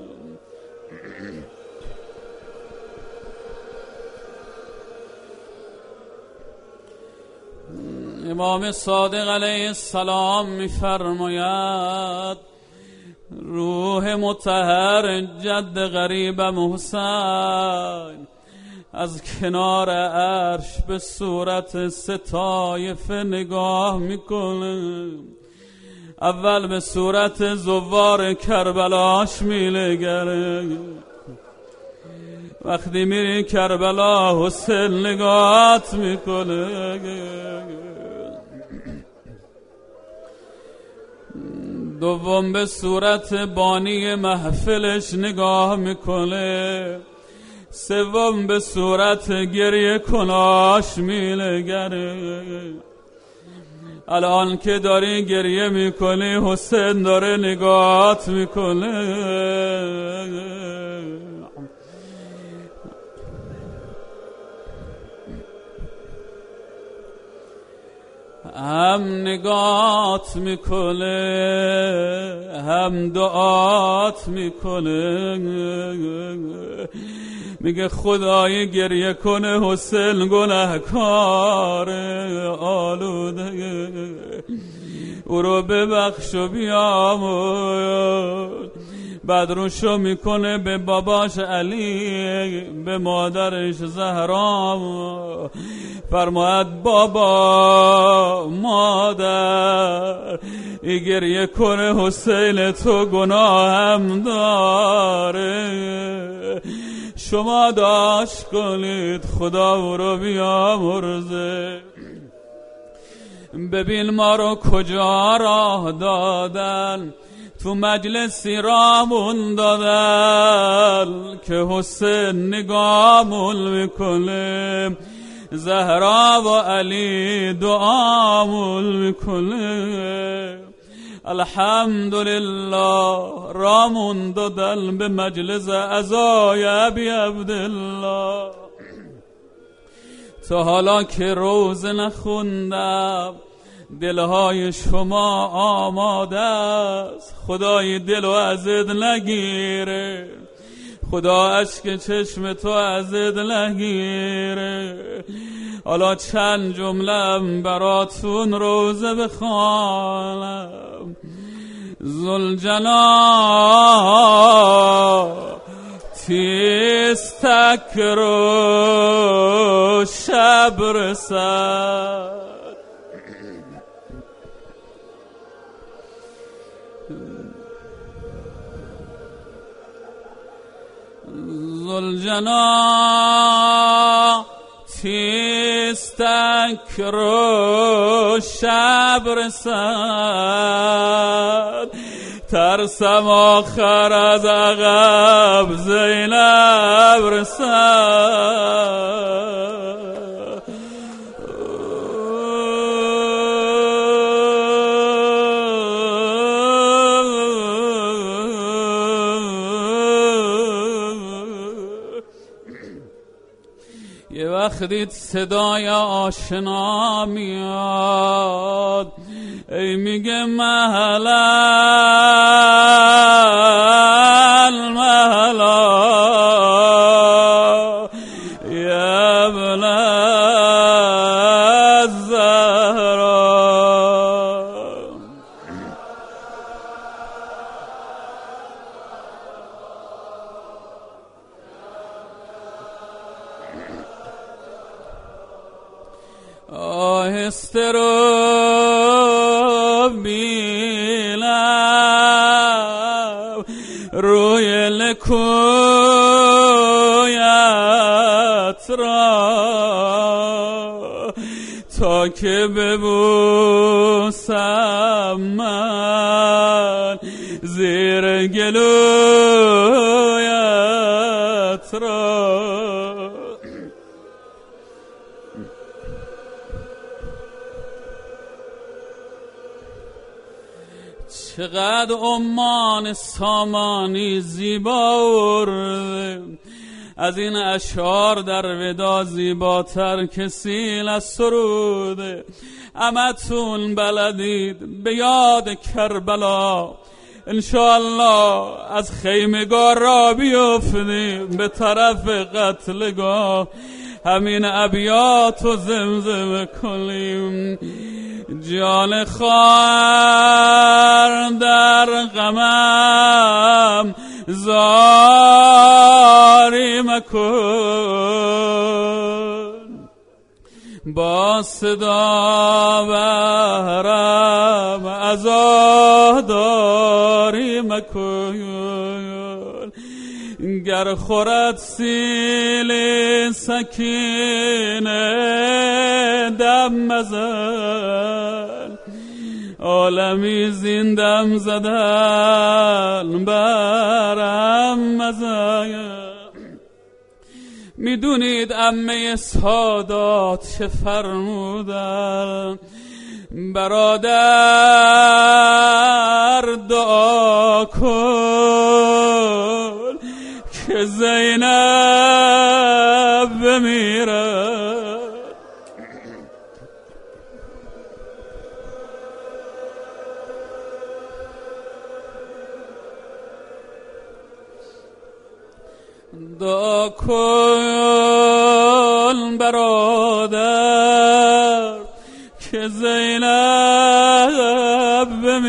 امام صادق علیه السلام میفرماید روح مطهر جد غریبم حسین از کنار عرش به صورت سه طایفه نگاه میکنه. اول به صورت زوار کربلاش میلگره. وقتی میری کربلا حسین نگاهت میکنه. دوم به صورت بانی محفلش نگاه میکنه. سوم به صورت گریه کناش میلگره. الان که داری گریه میکنی حسین داره نگاهت میکنه. هم نگات میکنه هم دعات میکنه. میگه خدای گریه کنه حسین گناهکار آلوده، او رو ببخش و بیامرز. بعد روشو میکنه به باباش علی، به مادرش زهرا، فرماید بابا مادر ای گریه کنه حسین تو گناهم داره، شما داشت کنید خدا او رو بیامرزه. ببین ما رو کجا راه دادن، تو مجلسی رامون دادن که حسین نگامون میکنه، زهرا و علی دعامون میکنه. الحمدلله رامون دادن به مجلس عزای ابی عبدالله. تا حالا که روزه نخوندم دلهای شما آماده است، خدای دلو ازت نگیره، خدا اشک چشم تو ازت نگیره. حالا چند جمله‌ام براتون روزه بخوانم. ذوالجلال تیستک رو شب رسد، ذوالجلال تیستک رو شب رسد، ترسم آخر از عقب زینب رسد. وقتی صدای آشنا میاد ای میگه مهلا مهلا یا ابن الزهرا. آهسته رو بیلم روی لکویت را تا که ببوسم من زیر گلویت را. چقدر عمان سامانی زیبا ورده، از این اشعار در ودا زیباتر کسی از سروده. امتون بلدید به یاد کربلا، انشاءالله از خیمگاه را بیفتیم به طرف قتلگاه، همین ابیات و زمزمه کنیم. جان خواهر در غمم زاری مکن، با صدا بهرم عزاداری مکن. گر خورد سیل سکینه دم مزن، عالمی زیندم زدن برم مزن. میدونید عمه سادات چه فرمودن؟ برادر دعا کن که زینب بمیرد. دعا کن برادر که زینب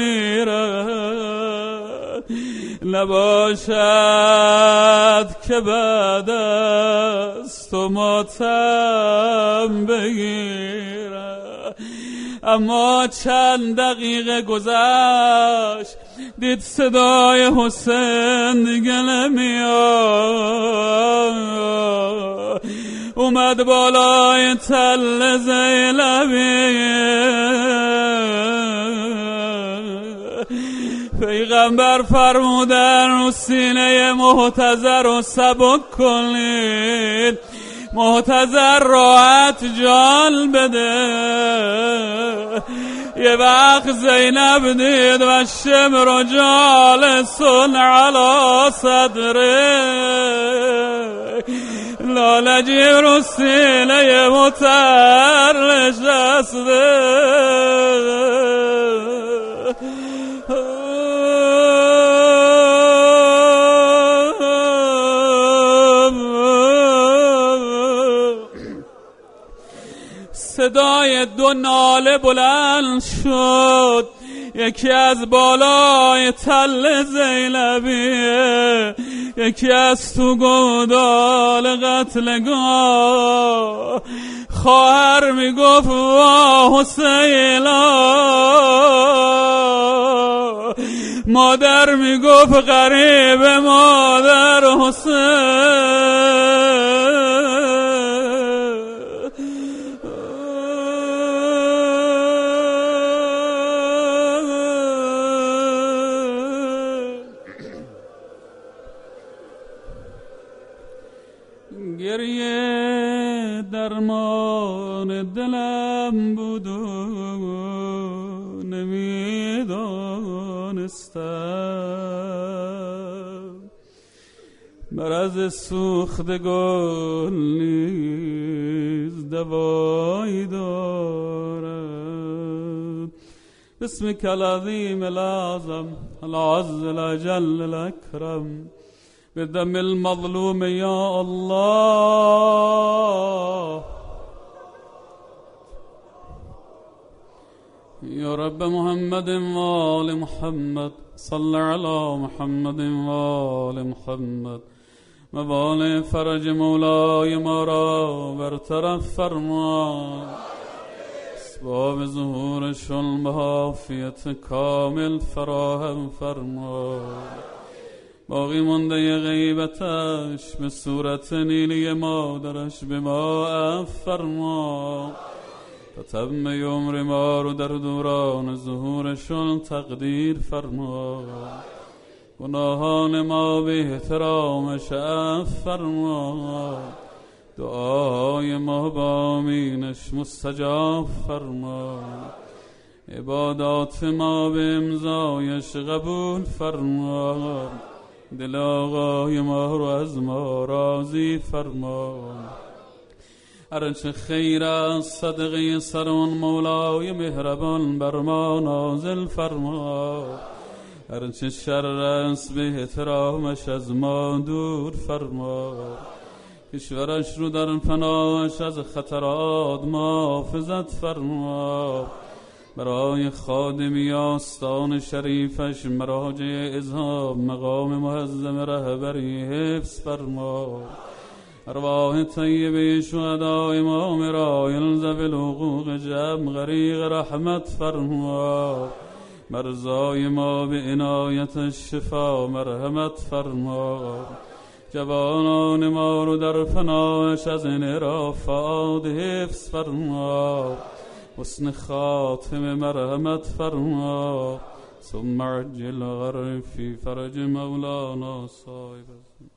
بمیرد، نباشد که بعد از تو ماتم بگیرد. اما چند دقیقه گذشت، دید صدای حسین دیگه نمیاد، اومد بالای تل زینبی. پیغمبر فرمودن رو سینه محتضر رو سبک کنید، محتضر راحت جان بده. یه وقت زینب دید و شمر جالسون علی صدره، لالجی رو سینه متر نشسته. صدای دو ناله بلند شد، یکی از بالای تل زینبیه، یکی از تو گودال قتلگاه. خواهر میگفت وا حسینا، مادر میگفت غریب مادر حسین. گریه درمان دلم بود و نمیدانستم، مرض سوخت گل نیز دوایی دارد. بسمك العظيم الأعظم العز الأجل الأكرم بدم المظلوم يا الله. يا رب محمد وآل محمد صل على محمد وآل محمد. موال فرج مولای ما را برطرف فرما. اسباب ظهورشون به عافیت کامل فراهم فرما. باقی مونده غیبتش به صورت نیلی مادرش به ما عفو فرما. تتم عمر ما رو در دوران ظهورشون تقدیر فرما. گناهان ما به احترامش عفو فرما. دعای ما با آمینش مستجاب فرما. عبادات ما به امضایش قبول فرما. دل آقای ما رو از ما راضی فرما. هرچه خیر از صدقه سر اون مولای مهربان بر ما نازل فرما. هرچه شر است به احترامش از ما دور فرما. کشورش رو در پناهش از خطرات محافظت فرما. برای خادمی آستان شریفش مراجع اظهار مقام معظم رهبری حفظ فرما. ارواح طیبه شهدای امام رایل ذوی الحقوق جمع غریق رحمت فرما. مرضای ما به عنایت شفا مرحمت فرما. جوانان ما رو در پناهش از انحرافات حفظ فرما. حسن خاتم مرحمت فرما. ثم عجل غرف فی فرج مولانا صاحب